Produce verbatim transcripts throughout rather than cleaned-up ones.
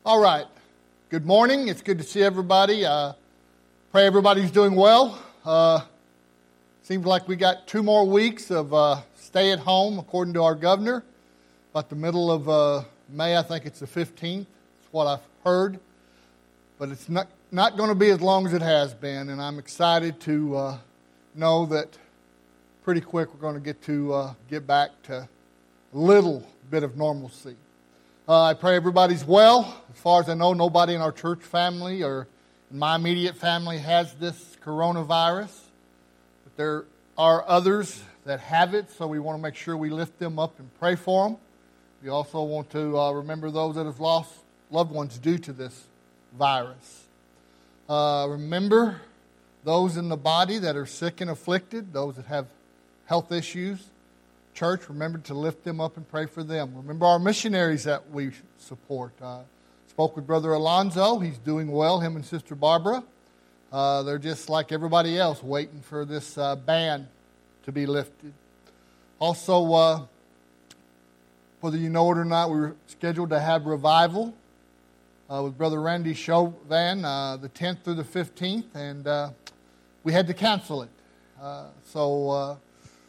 All right. Good morning. It's good to see everybody. Uh, pray everybody's doing well. Uh, seems like we got two more weeks of uh, stay at home, according to our governor. About the middle of uh, May, I think it's the fifteenth. That's what I've heard. But it's not not going to be as long as it has been, and I'm excited to uh, know that pretty quick we're going to get to uh, get back to a little bit of normalcy. Uh, I pray everybody's well. As far as I know, nobody in our church family or in my immediate family has this coronavirus. But there are others that have it, so we want to make sure we lift them up and pray for them. We also want to uh, remember those that have lost loved ones due to this virus. Uh, remember those in the body that are sick and afflicted, those that have health issues. Church, remember to lift them up and pray for them. Remember our missionaries that we support. Uh, spoke with Brother Alonzo. He's doing well, him and Sister Barbara. Uh, they're just like everybody else, waiting for this uh, ban to be lifted. Also, uh, whether you know it or not, we were scheduled to have revival uh, with Brother Randy Chauvin uh, the tenth through the fifteenth, and uh, we had to cancel it. Uh, so... Uh,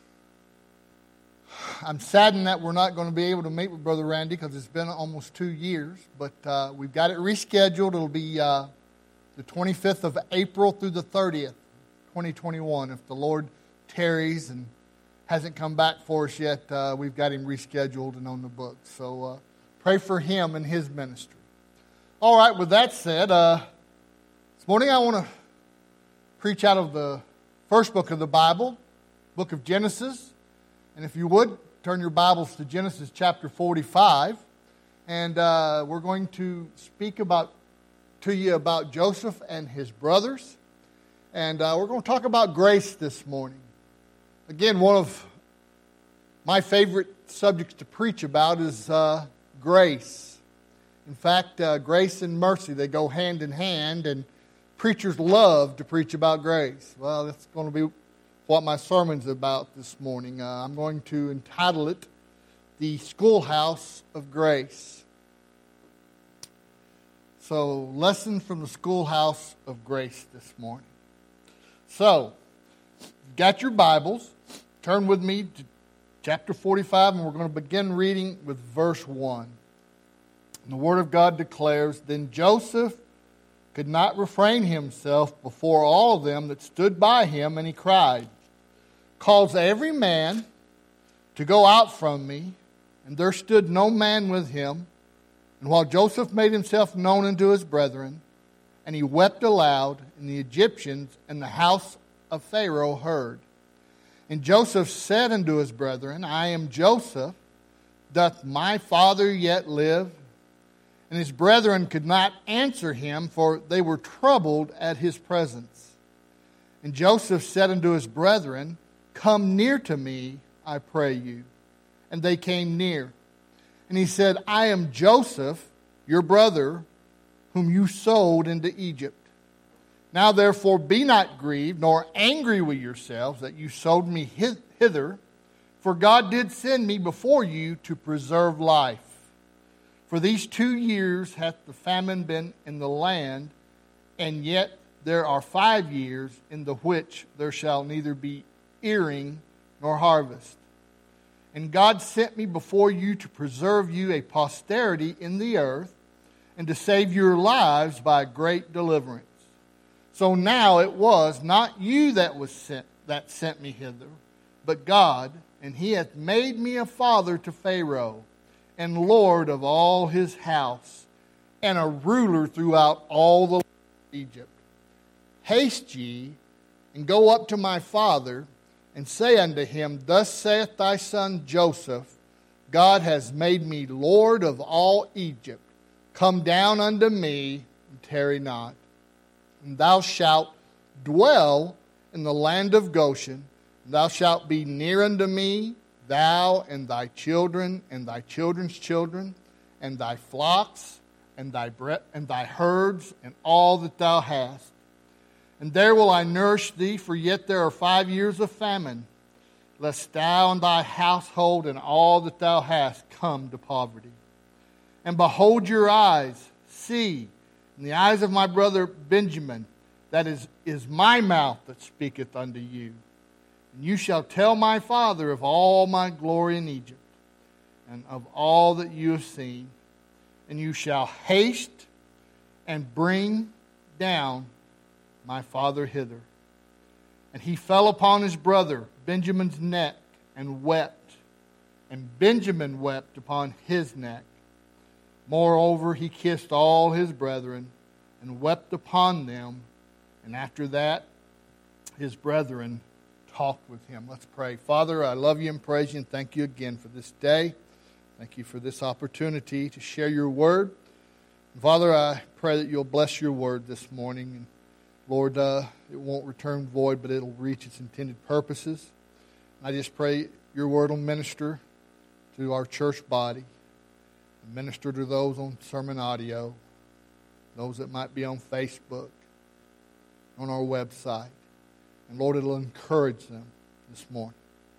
I'm saddened that we're not going to be able to meet with Brother Randy because it's been almost two years. But uh, we've got it rescheduled. It'll be uh, the twenty-fifth of April through the thirtieth, twenty twenty-one. If the Lord tarries and hasn't come back for us yet, uh, we've got him rescheduled and on the books. So uh, pray for him and his ministry. All right, with that said, uh, this morning I want to preach out of the first book of the Bible, book of Genesis. And if you would, turn your Bibles to Genesis chapter forty-five. And uh, we're going to speak about to you about Joseph and his brothers. And uh, we're going to talk about grace this morning. Again, one of my favorite subjects to preach about is uh, grace. In fact, uh, grace and mercy, they go hand in hand. And preachers love to preach about grace. Well, that's going to be what my sermon's about this morning. Uh, I'm going to entitle it, The Schoolhouse of Grace. So, lesson from the Schoolhouse of Grace this morning. So, you got your Bibles. Turn with me to chapter forty-five, and we're going to begin reading with verse one. And the Word of God declares, Then Joseph could not refrain himself before all of them that stood by him, and he cried, Calls every man to go out from me. And there stood no man with him. And while Joseph made himself known unto his brethren, and he wept aloud, and the Egyptians and the house of Pharaoh heard. And Joseph said unto his brethren, I am Joseph. Doth my father yet live? And his brethren could not answer him, for they were troubled at his presence. And Joseph said unto his brethren, Come near to me, I pray you. And they came near. And he said, I am Joseph, your brother, whom you sold into Egypt. Now therefore be not grieved, nor angry with yourselves that you sold me hither, for God did send me before you to preserve life. For these two years hath the famine been in the land, and yet there are five years in the which there shall neither be earing nor harvest. And God sent me before you to preserve you a posterity in the earth, and to save your lives by great deliverance. So now it was not you that was sent that sent me hither, but God, and he hath made me a father to Pharaoh, and Lord of all his house, and a ruler throughout all the land of Egypt. Haste ye, and go up to my father, and say unto him, Thus saith thy son Joseph, God has made me Lord of all Egypt. Come down unto me, and tarry not. And thou shalt dwell in the land of Goshen. And thou shalt be near unto me, thou and thy children, and thy children's children, and thy flocks, and thy bre- and thy herds, and all that thou hast. And there will I nourish thee, for yet there are five years of famine, lest thou and thy household and all that thou hast come to poverty. And behold, your eyes see in the eyes of my brother Benjamin, that is, is my mouth that speaketh unto you. And you shall tell my father of all my glory in Egypt, and of all that you have seen. And you shall haste and bring down my father hither. And he fell upon his brother Benjamin's neck and wept. And Benjamin wept upon his neck. Moreover, he kissed all his brethren and wept upon them. And after that, his brethren talked with him. Let's pray. Father, I love you and praise you and thank you again for this day. Thank you for this opportunity to share your word. And Father, I pray that you'll bless your word this morning. And Lord, uh, it won't return void, but it'll reach its intended purposes. I just pray your word will minister to our church body. Minister to those on sermon audio, those that might be on Facebook, on our website. And Lord, it'll encourage them this morning.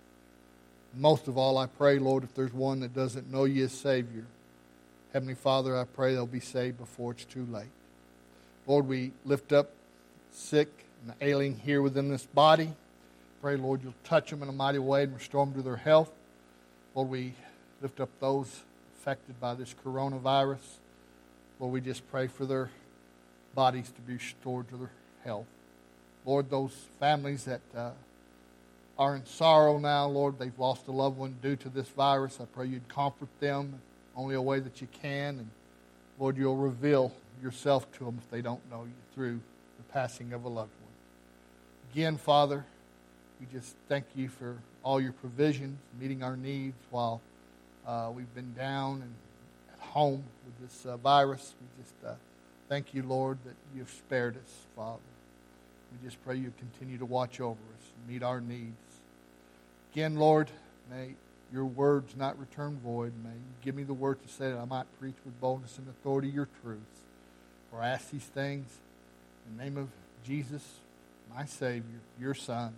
Most of all, I pray, Lord, if there's one that doesn't know you as Savior, Heavenly Father, I pray they'll be saved before it's too late. Lord, we lift up sick and ailing here within this body. Pray, Lord, you'll touch them in a mighty way and restore them to their health. Lord, we lift up those affected by this coronavirus. Lord, we just pray for their bodies to be restored to their health. Lord, those families that uh, are in sorrow now, Lord, they've lost a loved one due to this virus. I pray you'd comfort them only a way that you can. And Lord, you'll reveal yourself to them if they don't know you through the passing of a loved one. Again, Father, we just thank you for all your provisions, meeting our needs while Uh, we've been down and at home with this uh, virus. We just uh, thank you, Lord, that you've spared us, Father. We just pray you continue to watch over us and meet our needs. Again, Lord, may your words not return void. May you give me the word to say that I might preach with boldness and authority your truths. For I ask these things in the name of Jesus, my Savior, your Son.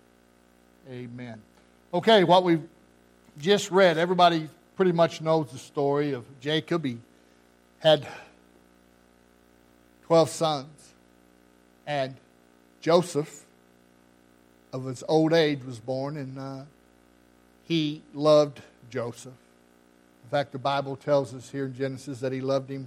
Amen. Okay, what we've just read, everybody pretty much knows the story of Jacob. He had twelve sons. And Joseph, of his old age, was born, and uh, he loved Joseph. In fact, the Bible tells us here in Genesis that he loved him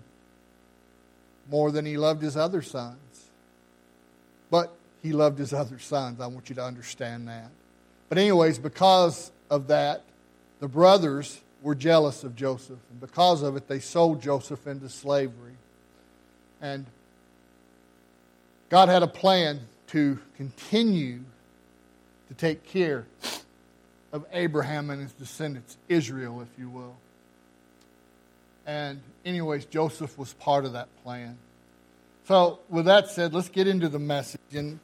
more than he loved his other sons. But he loved his other sons. I want you to understand that. But anyways, because of that, the brothers were jealous of Joseph. And because of it, they sold Joseph into slavery. And God had a plan to continue to take care of Abraham and his descendants, Israel, if you will. And anyways, Joseph was part of that plan. So with that said, let's get into the message. And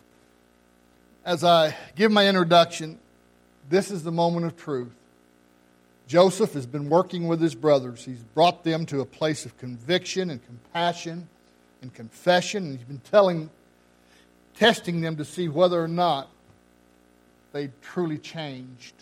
as I give my introduction, this is the moment of truth. Joseph has been working with his brothers. He's brought them to a place of conviction and compassion and confession. And he's been telling, testing them to see whether or not they truly changed.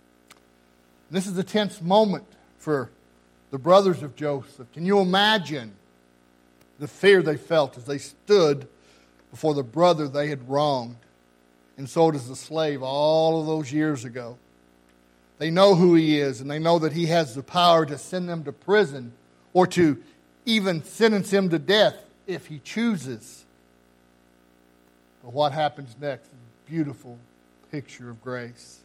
This is a tense moment for the brothers of Joseph. Can you imagine the fear they felt as they stood before the brother they had wronged and sold as a slave all of those years ago? They know who he is, and they know that he has the power to send them to prison or to even sentence him to death if he chooses. But what happens next is a beautiful picture of grace.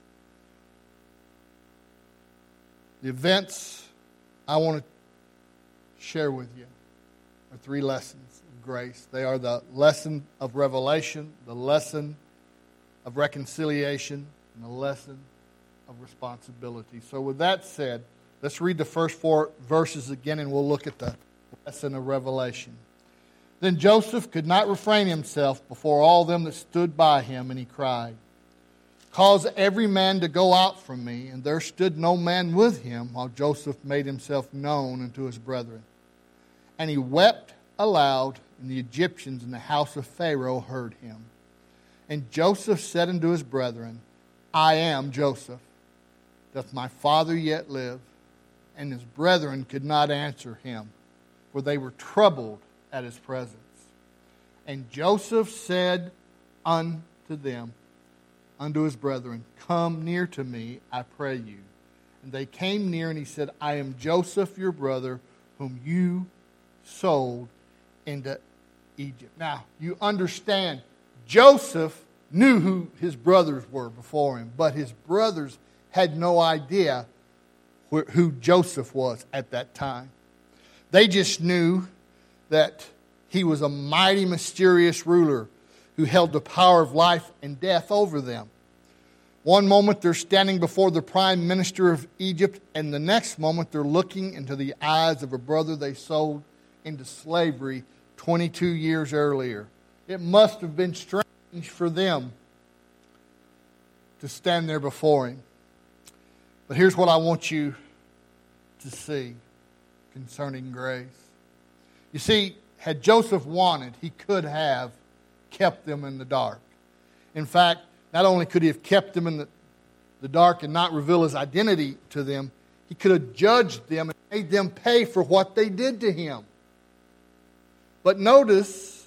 The events I want to share with you are three lessons of grace. They are the lesson of revelation, the lesson of reconciliation, and the lesson of responsibility. So with that said, let's read the first four verses again, and we'll look at the lesson of revelation. Then Joseph could not refrain himself before all them that stood by him, and he cried, "Cause every man to go out from me." And there stood no man with him, while Joseph made himself known unto his brethren. And he wept aloud, and the Egyptians in the house of Pharaoh heard him. And Joseph said unto his brethren, "I am Joseph. Doth my father yet live?" And his brethren could not answer him, for they were troubled at his presence. And Joseph said unto them, unto his brethren, come near to me, I pray you. And they came near, and he said, I am Joseph, your brother, whom you sold into Egypt. Now, you understand, Joseph knew who his brothers were before him, but his brothers had no idea who Joseph was at that time. They just knew that he was a mighty, mysterious ruler who held the power of life and death over them. One moment they're standing before the prime minister of Egypt, and the next moment they're looking into the eyes of a brother they sold into slavery twenty-two years earlier. It must have been strange for them to stand there before him. But here's what I want you to see concerning grace. You see, had Joseph wanted, he could have kept them in the dark. In fact, not only could he have kept them in the, the dark and not reveal his identity to them, he could have judged them and made them pay for what they did to him. But notice,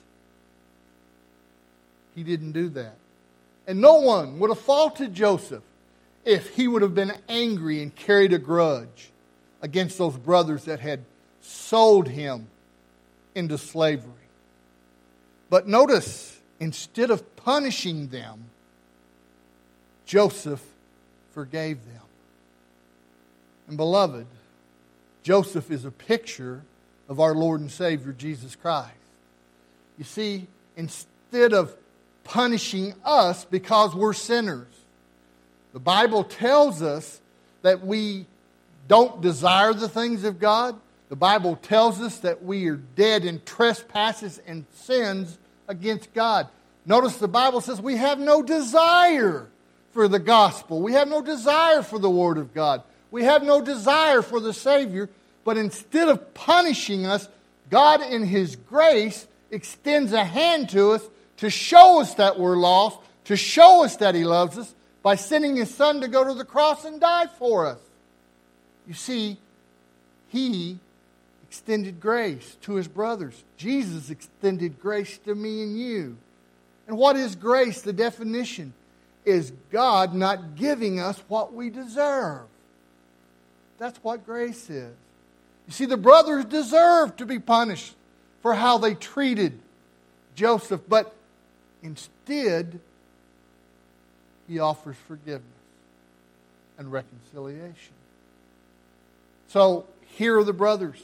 he didn't do that. And no one would have faulted Joseph if he would have been angry and carried a grudge against those brothers that had sold him into slavery. But notice, instead of punishing them, Joseph forgave them. And beloved, Joseph is a picture of our Lord and Savior, Jesus Christ. You see, instead of punishing us because we're sinners, the Bible tells us that we don't desire the things of God. The Bible tells us that we are dead in trespasses and sins against God. Notice the Bible says we have no desire for the gospel. We have no desire for the Word of God. We have no desire for the Savior. But instead of punishing us, God in His grace extends a hand to us to show us that we're lost, to show us that He loves us by sending His Son to go to the cross and die for us. You see, He extended grace to His brothers. Jesus extended grace to me and you. And what is grace? The definition is God not giving us what we deserve. That's what grace is. You see, the brothers deserved to be punished for how they treated Joseph, but instead, He offers forgiveness and reconciliation. So, here are the brothers.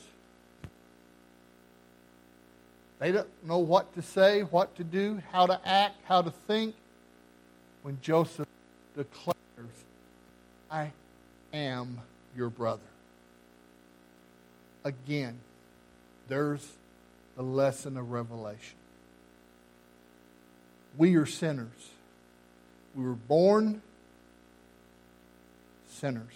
They don't know what to say, what to do, how to act, how to think, when Joseph declares, I am your brother. Again, there's the lesson of revelation. We are sinners. We were born sinners.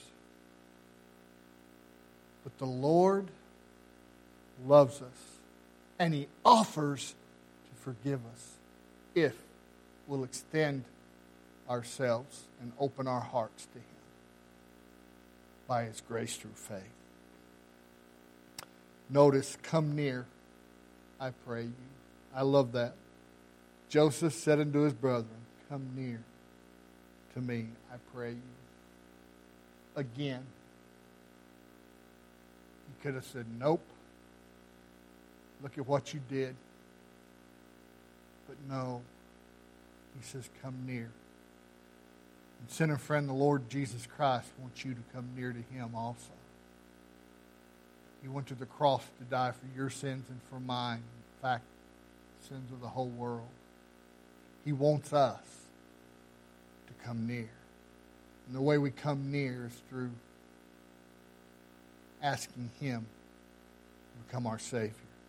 But the Lord loves us, and He offers to forgive us if we'll extend ourselves and open our hearts to Him by His grace through faith. Notice, come near, I pray you. I love that. Joseph said unto his brethren, come near to me, I pray you. Again, he could have said, nope. Look at what you did. But no, he says, come near. And sinner friend, the Lord Jesus Christ wants you to come near to Him also. He went to the cross to die for your sins and for mine. In fact, the sins of the whole world. He wants us to come near. And the way we come near is through asking Him to become our Savior.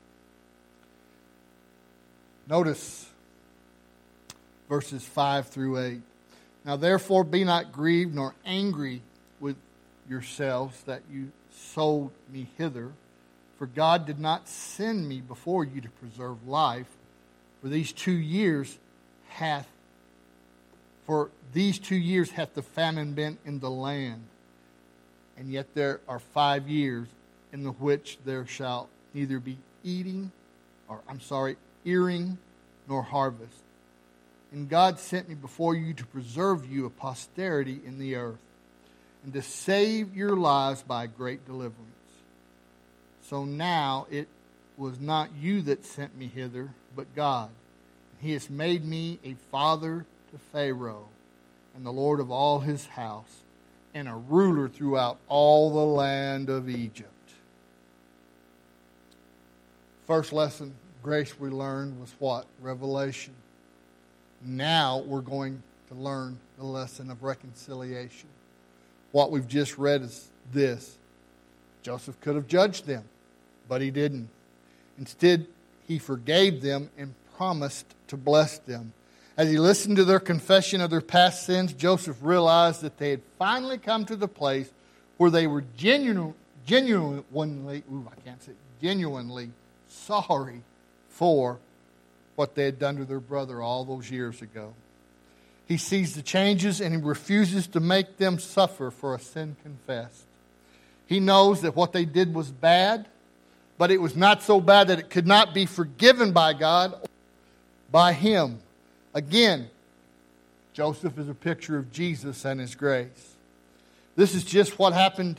Notice verses five through eight. Now therefore be not grieved nor angry with yourselves that you sold me hither, for God did not send me before you to preserve life, for these two years hath for these two years hath the famine been in the land, and yet there are five years in the which there shall neither be eating or I'm sorry, earing nor harvest. And God sent me before you to preserve you a posterity in the earth, and to save your lives by great deliverance. So now it was not you that sent me hither, but God. He has made me a father to Pharaoh, and the Lord of all his house, and a ruler throughout all the land of Egypt. First lesson, grace we learned was what? Revelation. Now we're going to learn the lesson of reconciliation. What we've just read is this. Joseph could have judged them, but he didn't. Instead, he forgave them and promised to bless them. As he listened to their confession of their past sins, Joseph realized that they had finally come to the place where they were genuine, genuinely, ooh, I can't say, genuinely sorry for what they had done to their brother all those years ago. He sees the changes and he refuses to make them suffer for a sin confessed. He knows that what they did was bad, but it was not so bad that it could not be forgiven by God or by him. Again, Joseph is a picture of Jesus and his grace. This is just what happened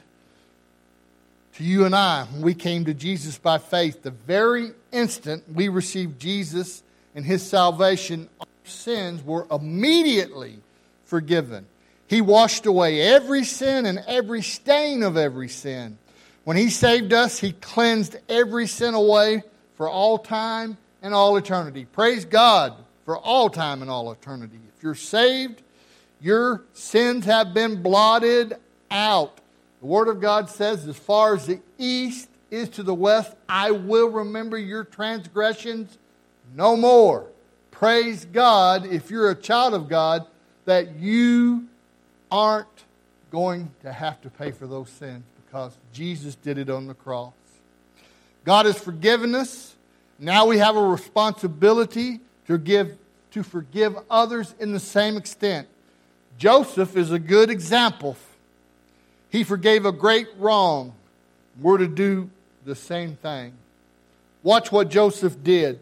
to you and I when we came to Jesus by faith. The very instant we received Jesus and his salvation, our sins were immediately forgiven. He washed away every sin and every stain of every sin. When he saved us, he cleansed every sin away for all time and all eternity. Praise God for all time and all eternity. If you're saved, your sins have been blotted out. The Word of God says, as far as the east is to the west, I will remember your transgressions no more. Praise God, if you're a child of God, that you aren't going to have to pay for those sins because Jesus did it on the cross. God has forgiven us. Now we have a responsibility to give, to forgive others in the same extent. Joseph is a good example. He forgave a great wrong. We're to do the same thing. Watch what Joseph did.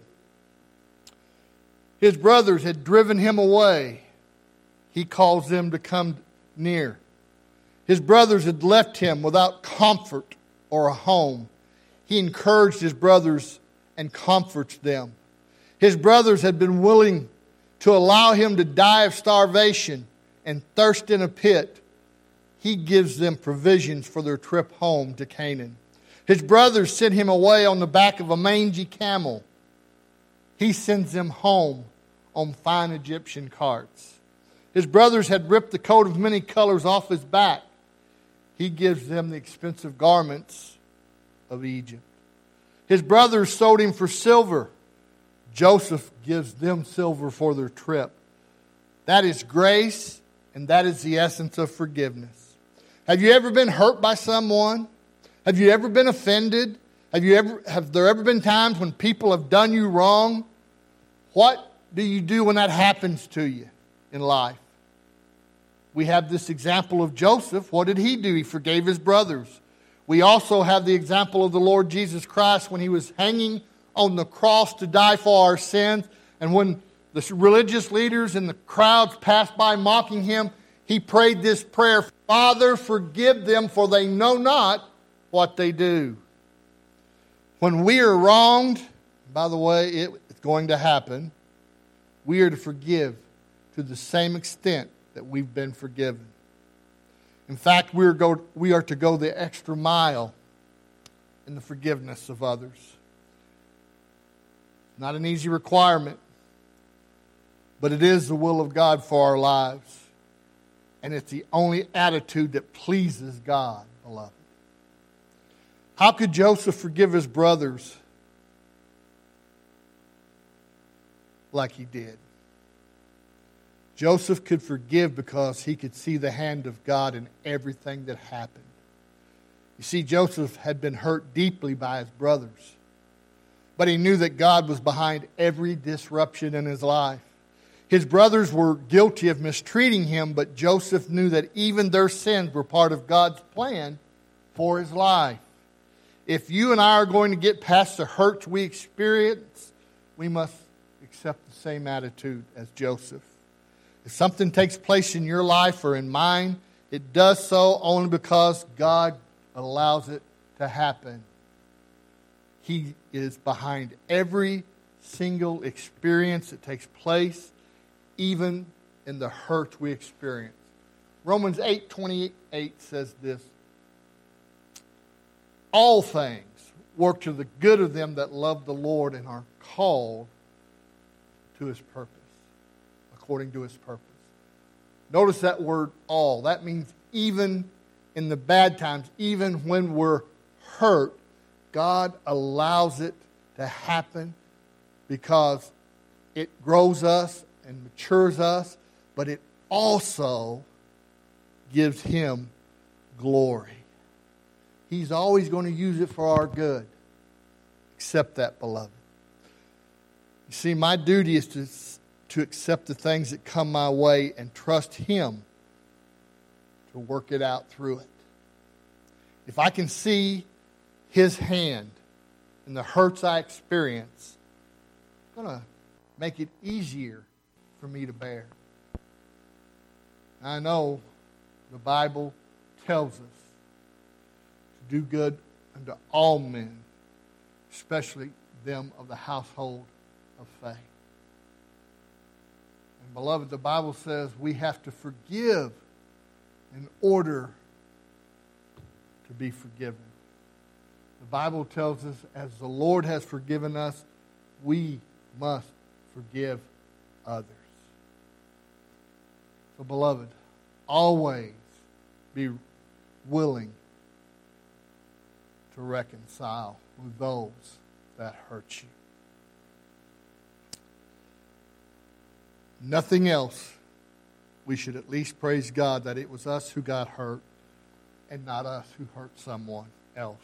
His brothers had driven him away. He calls them to come near. His brothers had left him without comfort or a home. He encouraged his brothers and comforts them. His brothers had been willing to allow him to die of starvation and thirst in a pit. He gives them provisions for their trip home to Canaan. His brothers sent him away on the back of a mangy camel. He sends them home on fine Egyptian carts. His brothers had ripped the coat of many colors off his back. He gives them the expensive garments of Egypt. His brothers sold him for silver. Joseph gives them silver for their trip. That is grace, and that is the essence of forgiveness. Have you ever been hurt by someone? Have you ever been offended? Have you ever have there ever been times when people have done you wrong? What do you do when that happens to you in life? We have this example of Joseph. What did he do? He forgave his brothers. We also have the example of the Lord Jesus Christ when he was hanging on the cross to die for our sins. And when the religious leaders and the crowds passed by mocking him, he prayed this prayer, Father, forgive them, for they know not what they do. When we are wronged, by the way, it, it's going to happen, we are to forgive to the same extent that we've been forgiven. In fact, we are, go, we are to go the extra mile in the forgiveness of others. Not an easy requirement, but it is the will of God for our lives. And it's the only attitude that pleases God, beloved. How could Joseph forgive his brothers like he did? Joseph could forgive because he could see the hand of God in everything that happened. You see, Joseph had been hurt deeply by his brothers, but he knew that God was behind every disruption in his life. His brothers were guilty of mistreating him, but Joseph knew that even their sins were part of God's plan for his life. If you and I are going to get past the hurts we experience, we must accept the same attitude as Joseph. If something takes place in your life or in mine, it does so only because God allows it to happen. He is behind every single experience that takes place, even in the hurt we experience. Romans eight twenty-eight says this: all things work to the good of them that love the Lord and are called to His purpose, according to His purpose. Notice that word all. That means even in the bad times, even when we're hurt, God allows it to happen because it grows us and matures us, but it also gives Him glory. He's always going to use it for our good. Accept that, beloved. You see, my duty is to, to accept the things that come my way and trust Him to work it out through it. If I can see His hand in the hurts I experience, it's going to make it easier for me to bear. I know the Bible tells us to do good unto all men, especially them of the household of faith. And beloved, the Bible says we have to forgive in order to be forgiven. The Bible tells us, as the Lord has forgiven us, we must forgive others. So, beloved, always be willing to reconcile with those that hurt you. Nothing else. We should at least praise God that it was us who got hurt and not us who hurt someone else.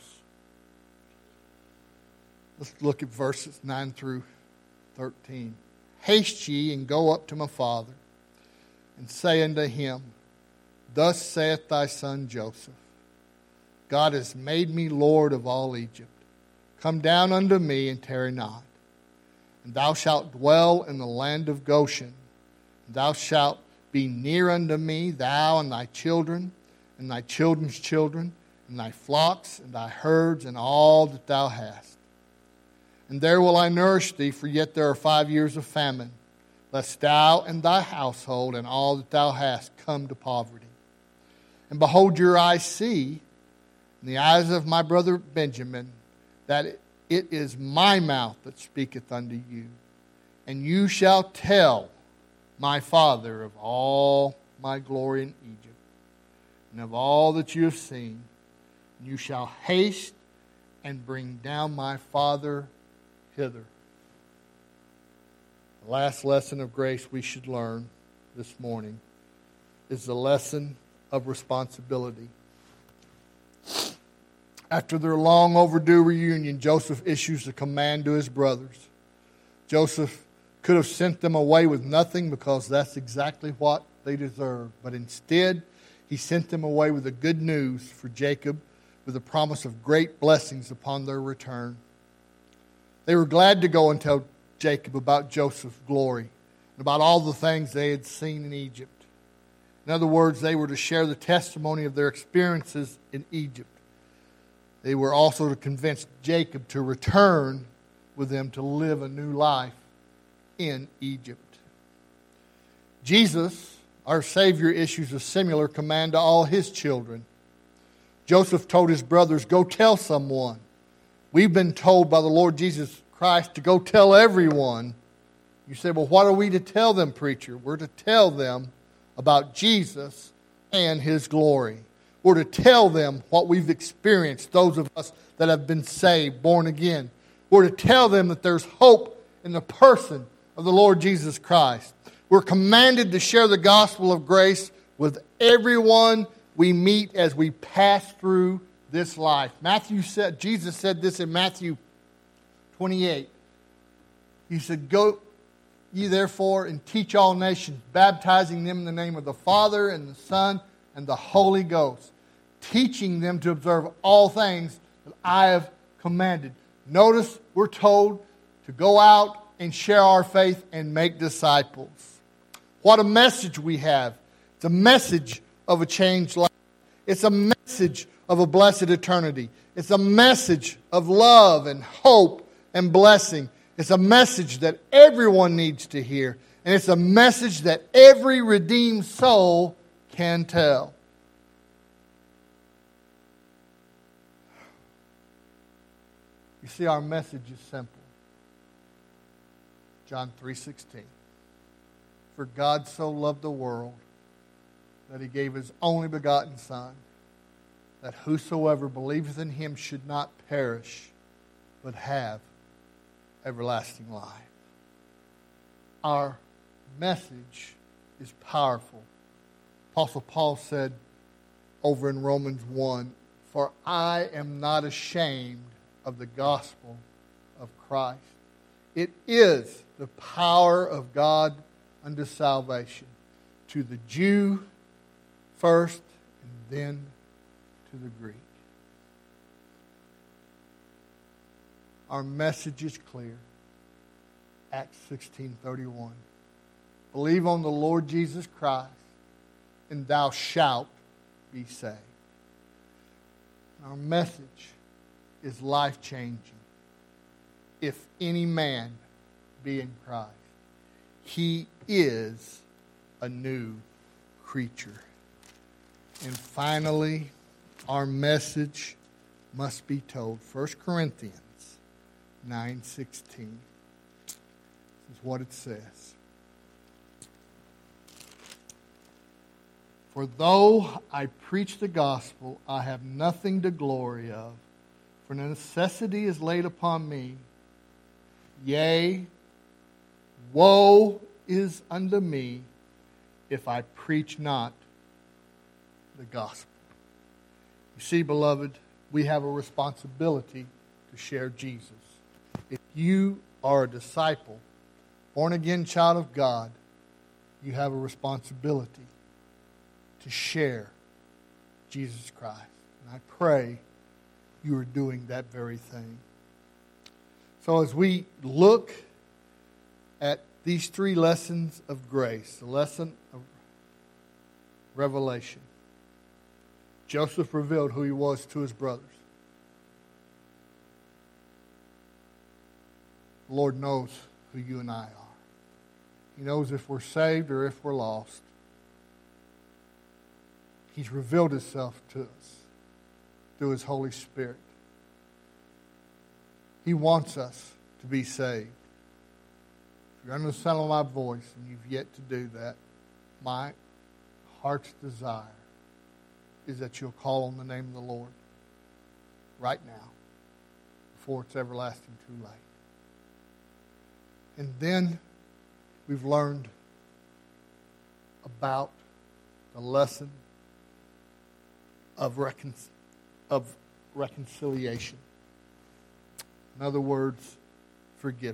Let's look at verses nine through thirteen. Haste ye and go up to my father, and say unto him, Thus saith thy son Joseph, God has made me Lord of all Egypt. Come down unto me, and tarry not. And thou shalt dwell in the land of Goshen. And thou shalt be near unto me, thou and thy children, and thy children's children, and thy flocks, and thy herds, and all that thou hast. And there will I nourish thee, for yet there are five years of famine, lest thou and thy household and all that thou hast come to poverty. And behold, your eyes see, in the eyes of my brother Benjamin, that it is my mouth that speaketh unto you. And you shall tell my father of all my glory in Egypt, and of all that you have seen. And you shall haste and bring down my father hither. The last lesson of grace we should learn this morning is the lesson of responsibility. After their long overdue reunion, Joseph issues a command to his brothers. Joseph could have sent them away with nothing because that's exactly what they deserved. But instead, he sent them away with the good news for Jacob, with the promise of great blessings upon their return. They were glad to go and tell Jacob about Joseph's glory and about all the things they had seen in Egypt. In other words, they were to share the testimony of their experiences in Egypt. They were also to convince Jacob to return with them to live a new life in Egypt. Jesus, our Savior, issues a similar command to all his children. Joseph told his brothers, go tell someone. We've been told by the Lord Jesus Christ to go tell everyone. You say, well, what are we to tell them, preacher? We're to tell them about Jesus and His glory. We're to tell them what we've experienced, those of us that have been saved, born again. We're to tell them that there's hope in the person of the Lord Jesus Christ. We're commanded to share the gospel of grace with everyone we meet as we pass through this life. Matthew said, Jesus said this in Matthew twenty-eight. He said, go ye therefore and teach all nations, baptizing them in the name of the Father and the Son and the Holy Ghost, teaching them to observe all things that I have commanded. Notice we're told to go out and share our faith and make disciples. What a message we have. It's a message of a changed life. It's a message of a blessed eternity. It's a message of love and hope and blessing. It's a message that everyone needs to hear. And it's a message that every redeemed soul can tell. You see, our message is simple. John three sixteen. For God so loved the world that He gave His only begotten Son, that whosoever believeth in Him should not perish, but have everlasting life. Our message is powerful. Apostle Paul said over in Romans one, for I am not ashamed of the gospel of Christ. It is the power of God unto salvation, to the Jew first, and then to the Greek. Our message is clear. Acts sixteen thirty-one. Believe on the Lord Jesus Christ, and thou shalt be saved. Our message is life-changing. If any man be in Christ, he is a new creature. And finally, our message must be told. First Corinthians nine sixteen. This is what it says. For though I preach the gospel, I have nothing to glory of, for necessity is laid upon me. Yea, woe is unto me if I preach not the gospel. You see, beloved, we have a responsibility to share Jesus. If you are a disciple, born-again child of God, you have a responsibility to share Jesus Christ. And I pray you are doing that very thing. So as we look at these three lessons of grace, the lesson of revelation, Joseph revealed who he was to his brothers. The Lord knows who you and I are. He knows if we're saved or if we're lost. He's revealed Himself to us through His Holy Spirit. He wants us to be saved. If you're under the sound of my voice and you've yet to do that, my heart's desire is that you'll call on the name of the Lord right now before it's everlasting too late. And then we've learned about the lesson of, recon- of reconciliation. In other words, forgiveness.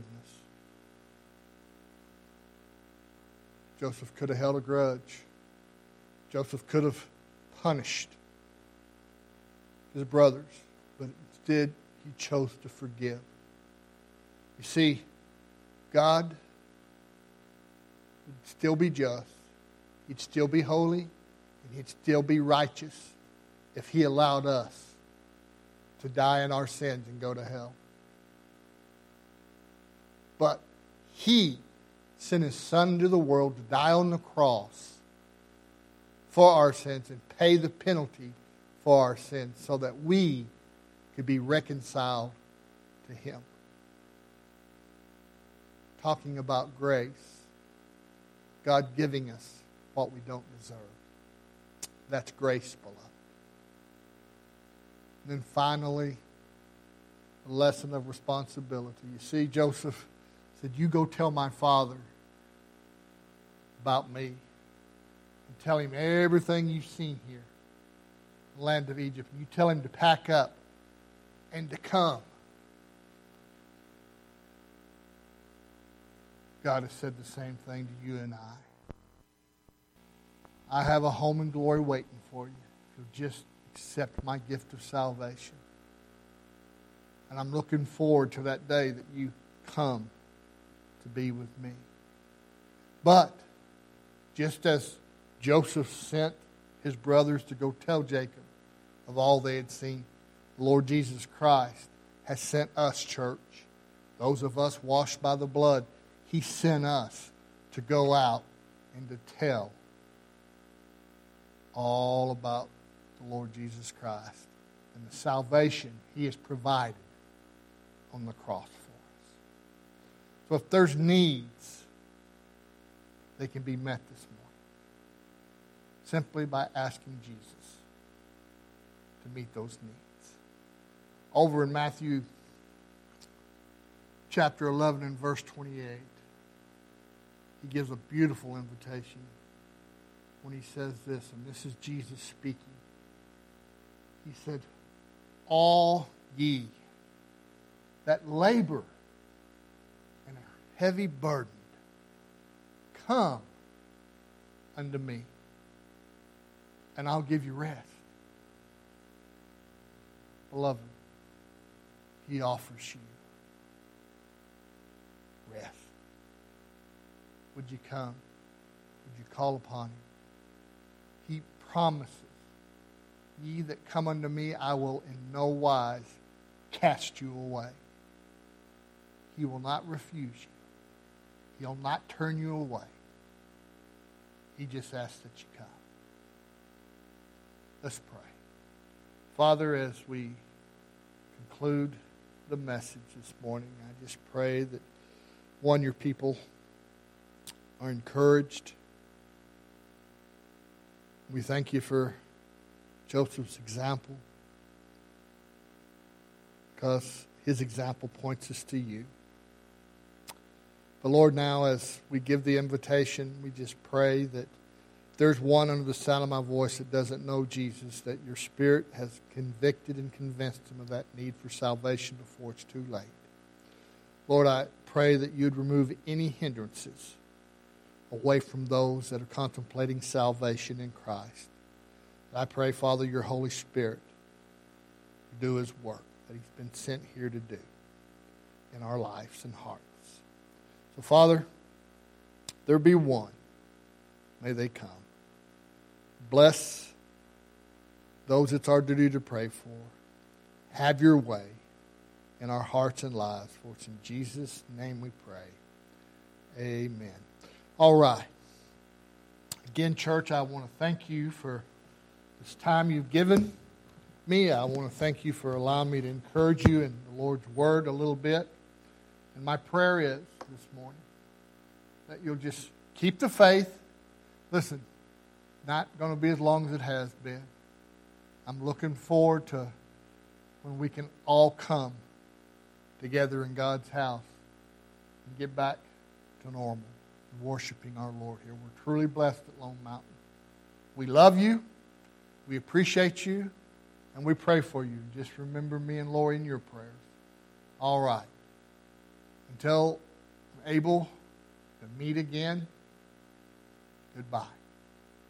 Joseph could have held a grudge. Joseph could have punished his brothers, but instead he chose to forgive. You see, God would still be just, He'd still be holy, and He'd still be righteous if He allowed us to die in our sins and go to hell. But He sent His Son into the world to die on the cross for our sins and pay the penalty for our sins so that we could be reconciled to Him. Talking about grace, God giving us what we don't deserve. That's grace, beloved. And then finally, a lesson of responsibility. You see, Joseph said, you go tell my father about me. And tell him everything you've seen here in the land of Egypt. And you tell him to pack up and to come. God has said the same thing to you and I. I have a home in glory waiting for you if you'll just accept my gift of salvation. And I'm looking forward to that day that you come to be with me. But just as Joseph sent his brothers to go tell Jacob of all they had seen, the Lord Jesus Christ has sent us, church, those of us washed by the blood. He sent us to go out and to tell all about the Lord Jesus Christ and the salvation He has provided on the cross for us. So if there's needs, they can be met this morning simply by asking Jesus to meet those needs. Over in Matthew chapter eleven and verse twenty-eight, He gives a beautiful invitation when He says this, and this is Jesus speaking. He said, all ye that labor and are heavy burdened, come unto me, and I'll give you rest. Beloved, He offers you rest. Would you come? Would you call upon Him? He promises, ye that come unto me, I will in no wise cast you away. He will not refuse you. He'll not turn you away. He just asks that you come. Let's pray. Father, as we conclude the message this morning, I just pray that, one, your people are encouraged. We thank you for Joseph's example, because his example points us to you. But Lord, now as we give the invitation, we just pray that if there's one under the sound of my voice that doesn't know Jesus, that your Spirit has convicted and convinced him of that need for salvation before it's too late. Lord, I pray that you'd remove any hindrances away from those that are contemplating salvation in Christ. I pray, Father, your Holy Spirit do his work that he's been sent here to do in our lives and hearts. So, Father, there be one. May they come. Bless those it's our duty to pray for. Have your way in our hearts and lives. For it's in Jesus' name we pray. Amen. All right. Again, church, I want to thank you for this time you've given me. I want to thank you for allowing me to encourage you in the Lord's Word a little bit. And my prayer is this morning that you'll just keep the faith. Listen, not going to be as long as it has been. I'm looking forward to when we can all come together in God's house and get back to normal and worshiping our Lord here. We're truly blessed at Lone Mountain. We love you. We appreciate you. And we pray for you. Just remember me and Lori in your prayers. All right. Until we're able to meet again, goodbye.